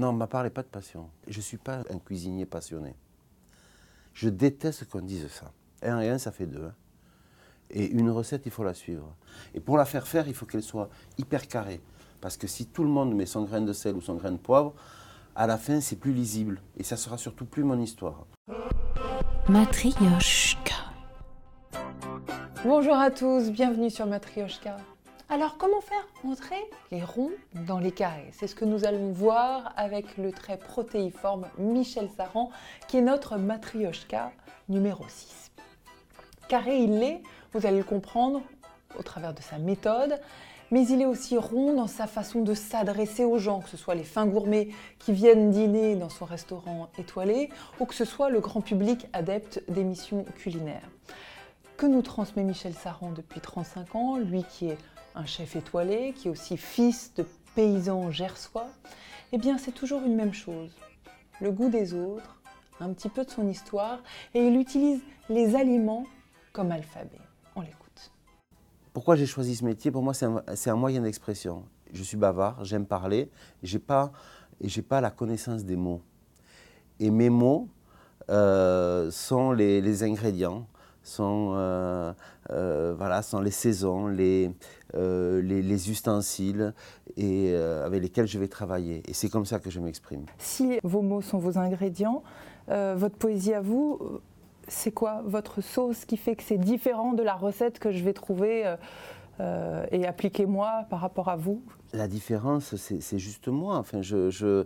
Non, ne m'a parlé pas de passion. Je ne suis pas un cuisinier passionné. Je déteste qu'on dise ça. 1 et 1, ça fait 2. Et une recette, il faut la suivre. Et pour la faire faire, il faut qu'elle soit hyper carrée. Parce que si tout le monde met son grain de sel ou son grain de poivre, à la fin, c'est plus lisible. Et ça sera surtout plus mon histoire. Matrioshka. Bonjour à tous, bienvenue sur Matrioshka. Alors comment faire entrer les ronds dans les carrés? C'est ce que nous allons voir avec le très protéiforme Michel Saran, qui est notre Matrioshka numéro 6. Carré il l'est, vous allez le comprendre au travers de sa méthode, mais il est aussi rond dans sa façon de s'adresser aux gens, que ce soit les fins gourmets qui viennent dîner dans son restaurant étoilé, ou que ce soit le grand public adepte d'émissions culinaires. Que nous transmet Michel Saran depuis 35 ans, lui qui est un chef étoilé, qui est aussi fils de paysan gersois, eh bien c'est toujours une même chose. Le goût des autres, un petit peu de son histoire, et il utilise les aliments comme alphabet. On l'écoute. Pourquoi j'ai choisi ce métier? Pour moi, c'est un moyen d'expression. Je suis bavard, j'aime parler, et j'ai pas la connaissance des mots. Et mes mots sont les ingrédients, sont les saisons, les ustensiles avec lesquels je vais travailler. Et c'est comme ça que je m'exprime. Si vos mots sont vos ingrédients, votre poésie à vous, c'est quoi votre sauce qui fait que c'est différent de la recette que je vais trouver et appliquer moi par rapport à vous? La différence, c'est juste moi. Enfin, je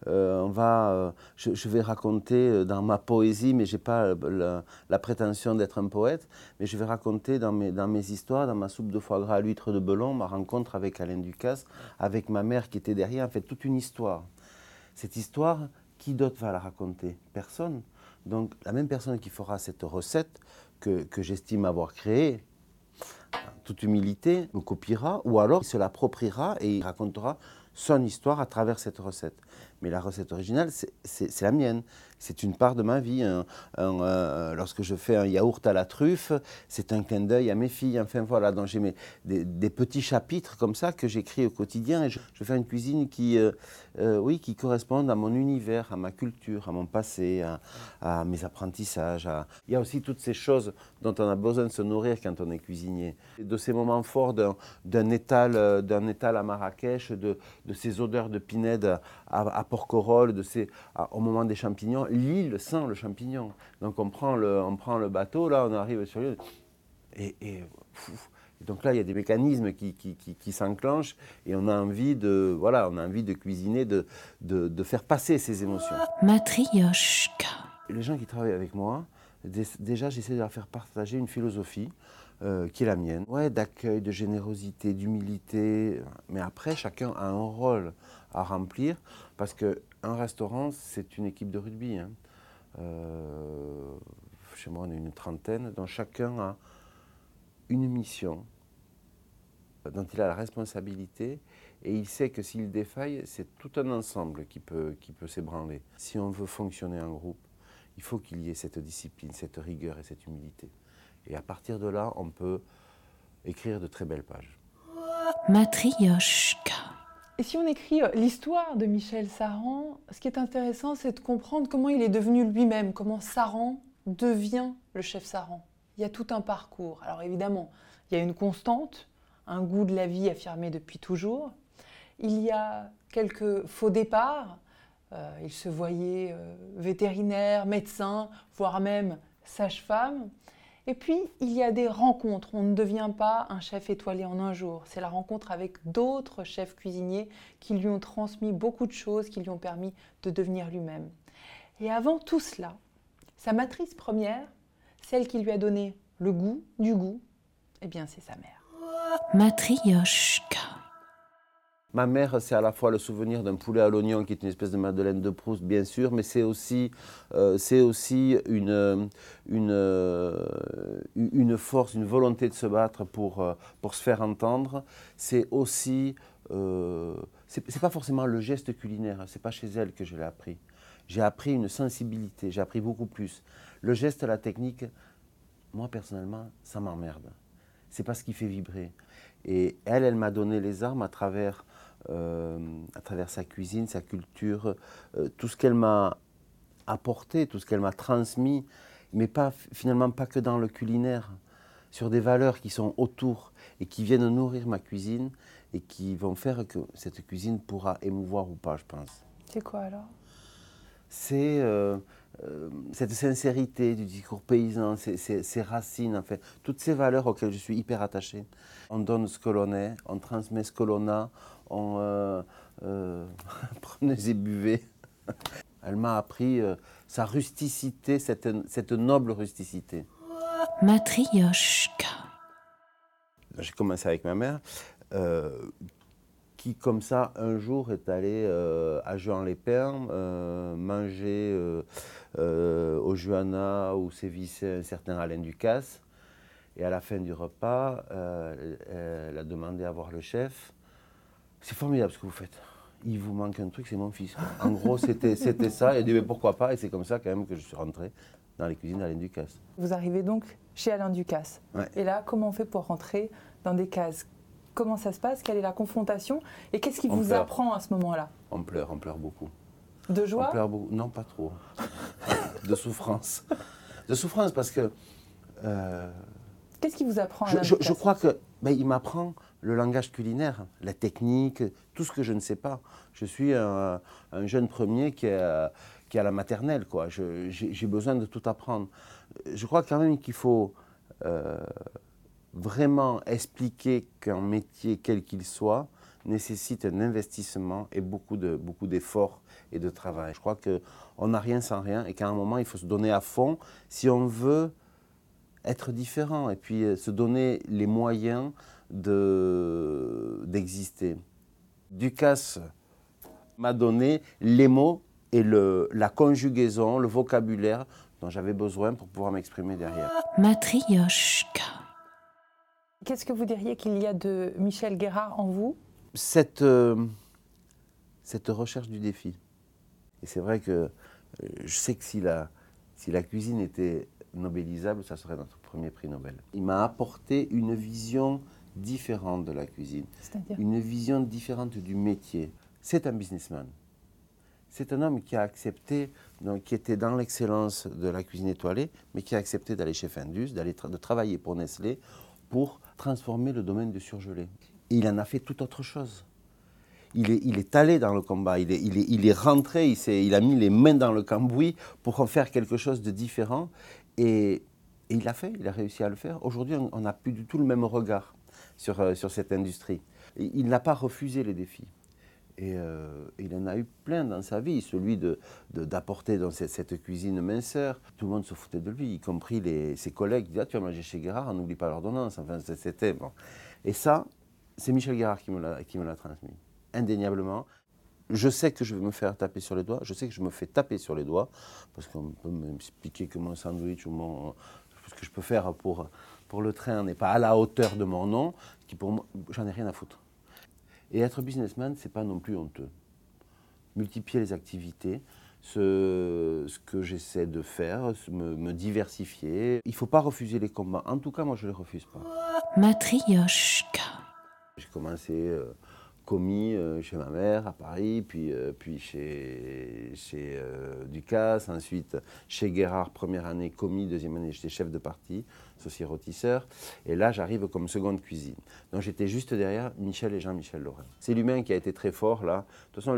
vais raconter dans ma poésie, mais je n'ai pas la prétention d'être un poète, mais je vais raconter dans mes histoires, dans ma soupe de foie gras à l'huître de Belon, ma rencontre avec Alain Ducasse, avec ma mère qui était derrière, en fait, toute une histoire. Cette histoire, qui d'autre va la raconter? Personne. Donc, la même personne qui fera cette recette que j'estime avoir créée, en toute humilité, me copiera, ou alors il se l'appropriera et il racontera son histoire à travers cette recette. Mais la recette originale, c'est la mienne. C'est une part de ma vie. Lorsque je fais un yaourt à la truffe, c'est un clin d'œil à mes filles. Enfin voilà, donc j'ai des petits chapitres comme ça que j'écris au quotidien. Et je fais une cuisine qui correspond à mon univers, à ma culture, à mon passé, à mes apprentissages. Il y a aussi toutes ces choses dont on a besoin de se nourrir quand on est cuisinier. De ces moments forts d'un étal à Marrakech, de ces odeurs de pinède à Porquerolles, au moment des champignons. L'île sent le champignon. Donc on prend le bateau, là on arrive sur l'île, et donc là il y a des mécanismes qui s'enclenchent et on a envie de cuisiner, de faire passer ces émotions. Matrioshka. Les gens qui travaillent avec moi, déjà j'essaie de leur faire partager une philosophie qui est la mienne, d'accueil, de générosité, d'humilité, mais après chacun a un rôle à remplir, parce qu'un restaurant c'est une équipe de rugby. Chez moi on est une trentaine, dont chacun a une mission dont il a la responsabilité, et il sait que s'il défaille, c'est tout un ensemble qui peut s'ébranler. Si on veut fonctionner en groupe, il faut qu'il y ait cette discipline, cette rigueur et cette humilité. Et à partir de là, on peut écrire de très belles pages. Matrioshka. Et si on écrit l'histoire de Michel Saran, ce qui est intéressant, c'est de comprendre comment il est devenu lui-même, comment Saran devient le chef Saran. Il y a tout un parcours. Alors évidemment, il y a une constante, un goût de la vie affirmé depuis toujours. Il y a quelques faux départs. Il se voyait vétérinaire, médecin, voire même sage-femme. Et puis, il y a des rencontres. On ne devient pas un chef étoilé en un jour. C'est la rencontre avec d'autres chefs cuisiniers qui lui ont transmis beaucoup de choses, qui lui ont permis de devenir lui-même. Et avant tout cela, sa matrice première, celle qui lui a donné le goût du goût, eh bien, c'est sa mère. Matrioshka. Ma mère, c'est à la fois le souvenir d'un poulet à l'oignon qui est une espèce de Madeleine de Proust, bien sûr, mais c'est aussi une force, une volonté de se battre pour se faire entendre. C'est aussi, c'est pas forcément le geste culinaire, c'est pas chez elle que je l'ai appris. J'ai appris une sensibilité, j'ai appris beaucoup plus. Le geste, la technique, moi personnellement, ça m'emmerde. C'est pas ce qui fait vibrer. Et elle m'a donné les armes à travers à travers sa cuisine, sa culture, tout ce qu'elle m'a apporté, tout ce qu'elle m'a transmis, mais finalement pas que dans le culinaire, sur des valeurs qui sont autour et qui viennent nourrir ma cuisine et qui vont faire que cette cuisine pourra émouvoir ou pas, je pense. C'est quoi alors? C'est cette sincérité du discours paysan, ces racines, en fait, toutes ces valeurs auxquelles je suis hyper attaché. On donne ce que l'on est, on transmet ce que l'on a, on prenez et buvez. Elle m'a appris sa rusticité, cette noble rusticité. Matryoshka. J'ai commencé avec ma mère, qui comme ça un jour est allée à Juan-les-Pins manger au Juana où sévissait un certain Alain Ducasse. Et à la fin du repas, elle a demandé à voir le chef. C'est formidable ce que vous faites. Il vous manque un truc, c'est mon fils. En gros, c'était ça. Elle a dit mais pourquoi pas. Et c'est comme ça quand même que je suis rentré dans les cuisines d'Alain Ducasse. Vous arrivez donc chez Alain Ducasse. Ouais. Et là, comment on fait pour rentrer dans des cases? Comment ça se passe? Quelle est la confrontation? Et qu'est-ce qui vous apprend à ce moment-là? On pleure beaucoup. De joie? On pleure beaucoup. Non, pas trop. De souffrance. De souffrance parce que... Qu'est-ce qui vous apprend Alain Ducasse? Je crois que il m'apprend le langage culinaire, la technique, tout ce que je ne sais pas. Je suis un jeune premier qui est à la maternelle, quoi. J'ai besoin de tout apprendre. Je crois quand même qu'il faut vraiment expliquer qu'un métier, quel qu'il soit, nécessite un investissement et beaucoup d'efforts et de travail. Je crois qu'on n'a rien sans rien et qu'à un moment, il faut se donner à fond si on veut être différent et puis se donner les moyens d'exister. Ducasse m'a donné les mots et la conjugaison, le vocabulaire dont j'avais besoin pour pouvoir m'exprimer derrière. Matryoshka. Qu'est-ce que vous diriez qu'il y a de Michel Guérard en vous? Cette recherche du défi. Et c'est vrai que je sais que si la cuisine était nobélisable, ça serait notre premier prix Nobel. Il m'a apporté une vision différente de la cuisine, C'est-à-dire une vision différente du métier. C'est un businessman. C'est un homme qui a accepté, donc, qui était dans l'excellence de la cuisine étoilée, mais qui a accepté d'aller chez Findus, de travailler pour Nestlé, pour transformer le domaine du surgelé. Et il en a fait tout autre chose. Il est allé dans le combat, il est rentré, il a mis les mains dans le cambouis pour en faire quelque chose de différent. Et il l'a fait, il a réussi à le faire. Aujourd'hui, on n'a plus du tout le même regard sur cette industrie. Et il n'a pas refusé les défis. Et il en a eu plein dans sa vie, celui d'apporter dans cette cuisine minceur. Tout le monde se foutait de lui, y compris ses collègues. Ils disaient, ah, tu vas manger chez Guérard, on n'oublie pas l'ordonnance. Enfin, c'était bon. Et ça, c'est Michel Guérard qui me l'a transmis, indéniablement. Je sais que je vais me faire taper sur les doigts, je sais que je me fais taper sur les doigts, parce qu'on peut m'expliquer que mon sandwich ou ce que je peux faire pour le train n'est pas à la hauteur de mon nom, qui pour moi, j'en ai rien à foutre. Et être businessman, c'est pas non plus honteux. Multiplier les activités, ce que j'essaie de faire, me diversifier. Il ne faut pas refuser les combats. En tout cas, moi, je ne les refuse pas. Matryoshka. J'ai commencé commis chez ma mère à Paris, puis chez Ducasse, ensuite chez Guérard, première année commis, deuxième année j'étais chef de partie, associé rôtisseur, et là j'arrive comme seconde cuisine. Donc j'étais juste derrière Michel et Jean-Michel Lorrain. C'est l'humain qui a été très fort là. De toute façon,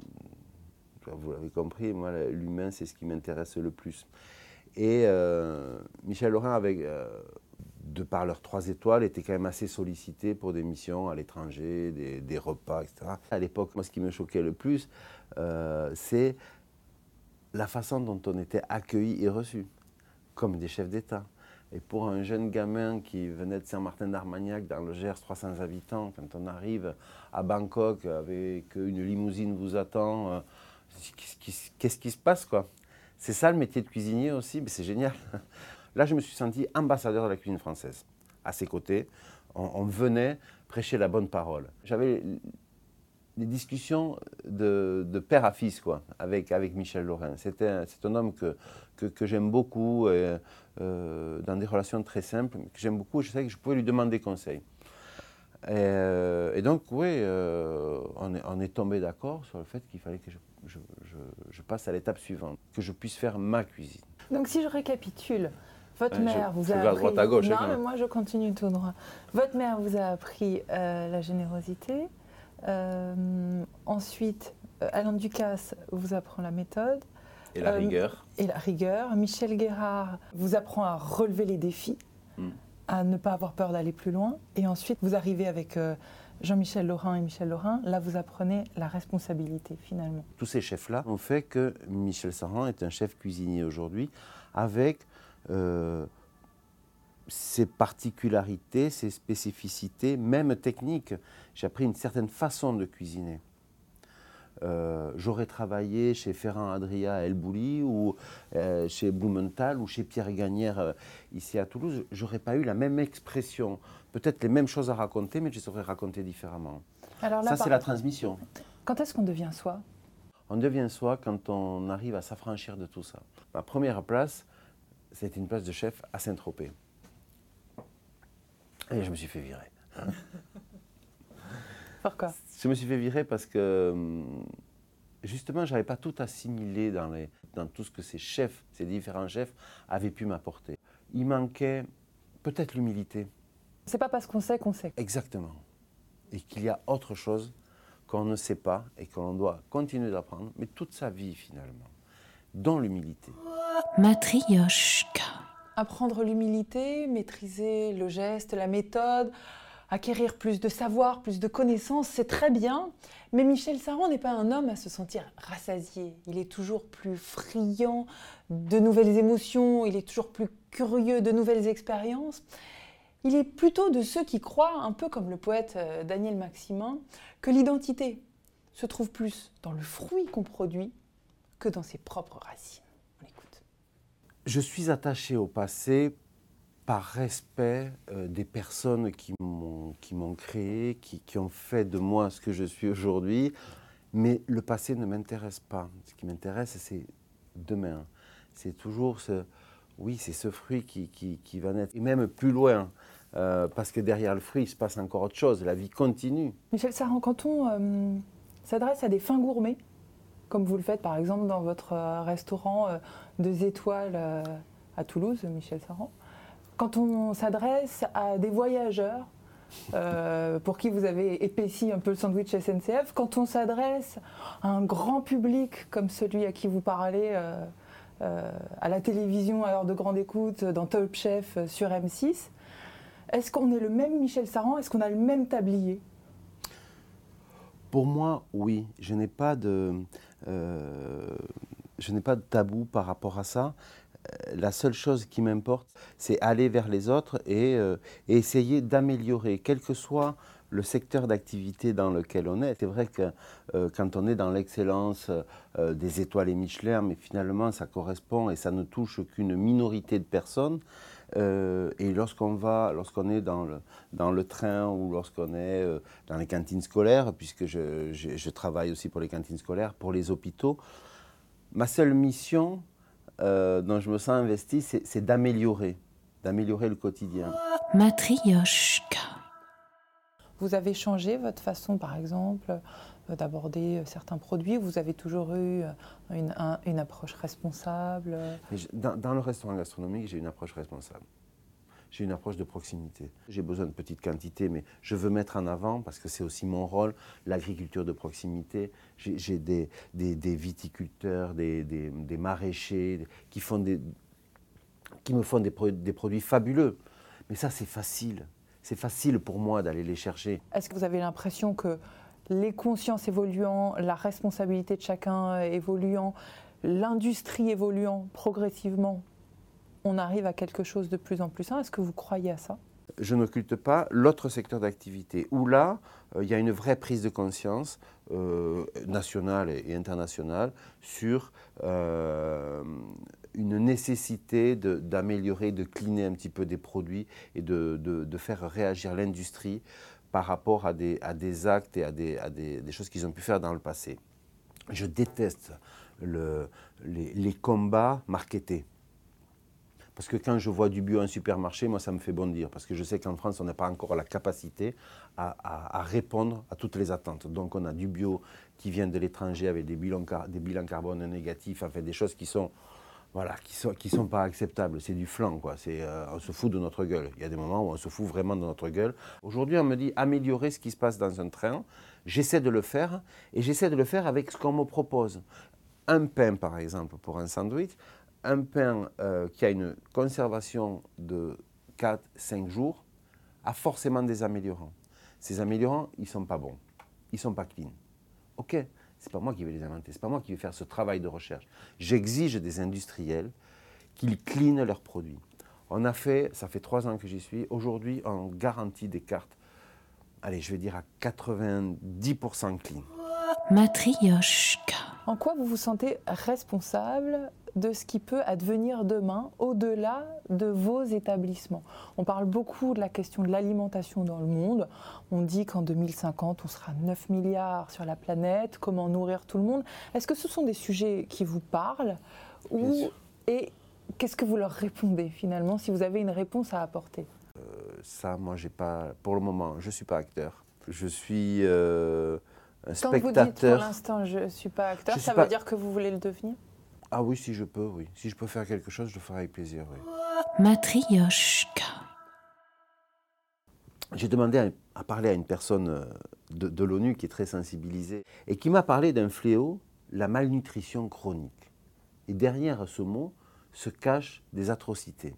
vous l'avez compris, moi l'humain c'est ce qui m'intéresse le plus. Et Michel Lorrain avec... de par leurs 3 étoiles, étaient quand même assez sollicités pour des missions à l'étranger, des repas, etc. À l'époque, moi, ce qui me choquait le plus, c'est la façon dont on était accueillis et reçus, comme des chefs d'État. Et pour un jeune gamin qui venait de Saint-Martin-d'Armagnac, dans le Gers, 300 habitants, quand on arrive à Bangkok avec une limousine vous attend, qu'est-ce qui se passe, quoi? C'est ça le métier de cuisinier aussi, mais c'est génial. Là, je me suis senti ambassadeur de la cuisine française. À ses côtés, on venait prêcher la bonne parole. J'avais des discussions de père à fils, quoi, avec Michel Lorrain. C'est un homme que j'aime beaucoup, dans des relations très simples, que j'aime beaucoup. Je sais que je pouvais lui demander conseil. Et donc, oui, on est tombé d'accord sur le fait qu'il fallait que je passe à l'étape suivante, que je puisse faire ma cuisine. Donc si je récapitule, votre mère vous je a vais à appris... droite à gauche. Non, hein, mais moi je continue tout droit. Votre mère vous a appris la générosité. Ensuite, Alain Ducasse vous apprend la méthode. Et la rigueur. Et la rigueur. Michel Guérard vous apprend à relever les défis, à ne pas avoir peur d'aller plus loin. Et ensuite, vous arrivez avec Jean-Michel Laurin et Michel Laurin. Là, vous apprenez la responsabilité, finalement. Tous ces chefs-là ont fait que Michel Saran est un chef cuisinier aujourd'hui, avec ses particularités, ses spécificités, même techniques. J'ai appris une certaine façon de cuisiner. J'aurais travaillé chez Ferrand Adria à El Bouli ou chez Blumenthal ou chez Pierre Gagnère ici à Toulouse, j'aurais pas eu la même expression, peut-être les mêmes choses à raconter, mais je les aurais racontées différemment. Alors là, ça, c'est la transmission. Quand est-ce qu'on devient soi? On devient soi quand on arrive à s'affranchir de tout ça. Ma première place, c'était une place de chef à Saint-Tropez. Et je me suis fait virer. Pourquoi? Je me suis fait virer parce que, justement, je n'avais pas tout assimilé dans tout ce que ces chefs, ces différents chefs, avaient pu m'apporter. Il manquait peut-être l'humilité. C'est pas parce qu'on sait qu'on sait. Exactement. Et qu'il y a autre chose qu'on ne sait pas et qu'on doit continuer d'apprendre, mais toute sa vie finalement, dont l'humilité. Matryoshka. Apprendre l'humilité, maîtriser le geste, la méthode, acquérir plus de savoir, plus de connaissances, c'est très bien. Mais Michel Saran n'est pas un homme à se sentir rassasié. Il est toujours plus friand de nouvelles émotions, il est toujours plus curieux de nouvelles expériences. Il est plutôt de ceux qui croient, un peu comme le poète Daniel Maximin, que l'identité se trouve plus dans le fruit qu'on produit que dans ses propres racines. On écoute. Je suis attaché au passé par respect des personnes qui m'ont créé, qui ont fait de moi ce que je suis aujourd'hui. Mais le passé ne m'intéresse pas. Ce qui m'intéresse, c'est demain. C'est toujours c'est ce fruit qui va naître. Et même plus loin, parce que derrière le fruit, il se passe encore autre chose. La vie continue. Michel Saran, quand on s'adresse à des fins gourmets, comme vous le faites par exemple dans votre restaurant 2 étoiles à Toulouse, Michel Saran, quand on s'adresse à des voyageurs pour qui vous avez épaissi un peu le sandwich SNCF, quand on s'adresse à un grand public comme celui à qui vous parlez à la télévision à l'heure de grande écoute, dans Top Chef sur M6, est-ce qu'on est le même Michel Saran? Est-ce qu'on a le même tablier? Pour moi, oui. Je n'ai pas de tabou par rapport à ça. La seule chose qui m'importe, c'est aller vers les autres et essayer d'améliorer, quel que soit le secteur d'activité dans lequel on est. C'est vrai que quand on est dans l'excellence des étoiles et Michelin, mais finalement ça correspond et ça ne touche qu'une minorité de personnes. Et lorsqu'on est dans le train ou lorsqu'on est dans les cantines scolaires, puisque je travaille aussi pour les cantines scolaires, pour les hôpitaux, ma seule mission dont je me sens investi, c'est d'améliorer le quotidien. Matryoshka. Vous avez changé votre façon, par exemple, d'aborder certains produits? Vous avez toujours eu une approche responsable? Dans le restaurant gastronomique, j'ai une approche responsable. J'ai une approche de proximité. J'ai besoin de petites quantités, mais je veux mettre en avant, parce que c'est aussi mon rôle, l'agriculture de proximité. J'ai des viticulteurs, des maraîchers qui me font des produits fabuleux. Mais ça, c'est facile. C'est facile pour moi d'aller les chercher. Est-ce que vous avez l'impression que les consciences évoluant, la responsabilité de chacun évoluant, l'industrie évoluant progressivement, on arrive à quelque chose de plus en plus sain? Est-ce que vous croyez à ça? Je n'occulte pas l'autre secteur d'activité, où là, il y a une vraie prise de conscience nationale et internationale sur une nécessité d'améliorer, de cleaner un petit peu des produits et de faire réagir l'industrie par rapport à des actes et à des choses qu'ils ont pu faire dans le passé. Je déteste les combats marketés. Parce que quand je vois du bio en supermarché, moi, ça me fait bondir. Parce que je sais qu'en France, on n'a pas encore la capacité à répondre à toutes les attentes. Donc, on a du bio qui vient de l'étranger avec des bilans carbone négatifs, enfin, des choses qui sont, voilà, qui sont pas acceptables. C'est du flan, quoi. On se fout de notre gueule. Il y a des moments où on se fout vraiment de notre gueule. Aujourd'hui, on me dit améliorer ce qui se passe dans un train. J'essaie de le faire, et j'essaie de le faire avec ce qu'on me propose. Un pain, par exemple, pour un sandwich. Un pain qui a une conservation de 4-5 jours a forcément des améliorants. Ces améliorants, ils ne sont pas bons, ils ne sont pas clean. Ok, c'est pas moi qui vais les inventer, c'est pas moi qui vais faire ce travail de recherche. J'exige des industriels qu'ils cleanent leurs produits. On a fait, ça fait 3 ans que j'y suis, aujourd'hui on garantit des cartes, allez, je vais dire à 90% clean. Matryoshka. En quoi vous vous sentez responsable de ce qui peut advenir demain, au-delà de vos établissements? On parle beaucoup de la question de l'alimentation dans le monde. On dit qu'en 2050, on sera 9 milliards sur la planète. Comment nourrir tout le monde? Est-ce que ce sont des sujets qui vous parlent? Et qu'est-ce que vous leur répondez finalement, si vous avez une réponse à apporter? Ça, moi, j'ai pas, pour le moment, je ne suis pas acteur. Je suis un Quand spectateur. vous dites pour l'instant je ne suis pas acteur, ça veut dire que vous voulez le devenir? Ah oui, si je peux, oui. Si je peux faire quelque chose, je le ferai avec plaisir, oui. Matryoshka. J'ai demandé à parler à une personne de l'ONU qui est très sensibilisée et qui m'a parlé d'un fléau, la malnutrition chronique. Et derrière ce mot se cachent des atrocités.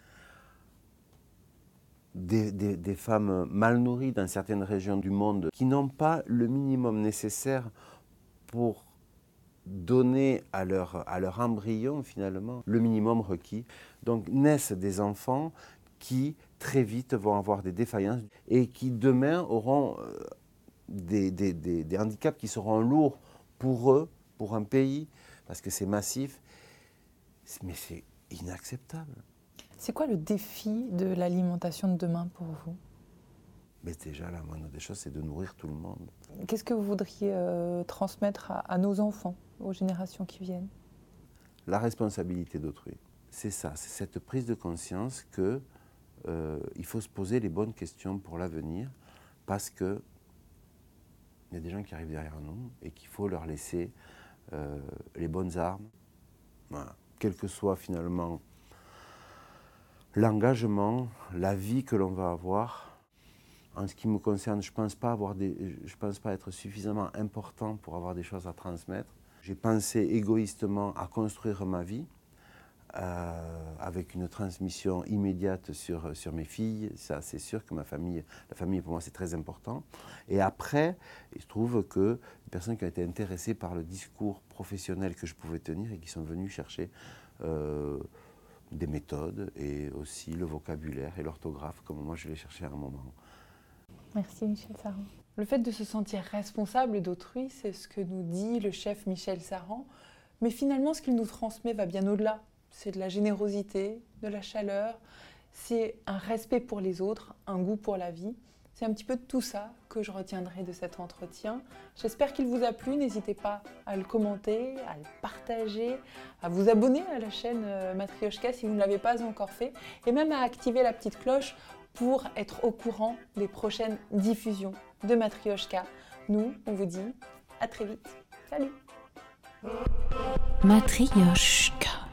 Des femmes mal nourries dans certaines régions du monde qui n'ont pas le minimum nécessaire pour donner à leur embryon, finalement, le minimum requis. Donc naissent des enfants qui, très vite, vont avoir des défaillances et qui, demain, auront des handicaps qui seront lourds pour eux, pour un pays, parce que c'est massif. Mais c'est inacceptable. C'est quoi le défi de l'alimentation de demain pour vous? Mais déjà, la moindre des choses, c'est de nourrir tout le monde. Qu'est-ce que vous voudriez transmettre à nos enfants, aux générations qui viennent? La responsabilité d'autrui, c'est ça, c'est cette prise de conscience que il faut se poser les bonnes questions pour l'avenir, parce que il y a des gens qui arrivent derrière nous et qu'il faut leur laisser les bonnes armes, voilà. Quel que soit finalement l'engagement, la vie que l'on va avoir. En ce qui me concerne, je ne pense pas être suffisamment important pour avoir des choses à transmettre. J'ai pensé égoïstement à construire ma vie avec une transmission immédiate sur mes filles. Ça, c'est sûr que la famille pour moi, c'est très important. Et après, il se trouve que les personnes qui ont été intéressées par le discours professionnel que je pouvais tenir et qui sont venues chercher des méthodes et aussi le vocabulaire et l'orthographe, comme moi je l'ai cherché à un moment. Merci Michel Saran. Le fait de se sentir responsable d'autrui, c'est ce que nous dit le chef Michel Saran. Mais finalement, ce qu'il nous transmet va bien au-delà. C'est de la générosité, de la chaleur, c'est un respect pour les autres, un goût pour la vie. C'est un petit peu de tout ça que je retiendrai de cet entretien. J'espère qu'il vous a plu. N'hésitez pas à le commenter, à le partager, à vous abonner à la chaîne Matryoshka si vous ne l'avez pas encore fait, et même à activer la petite cloche pour être au courant des prochaines diffusions de Matryoshka. Nous, on vous dit à très vite. Salut! Matryoshka.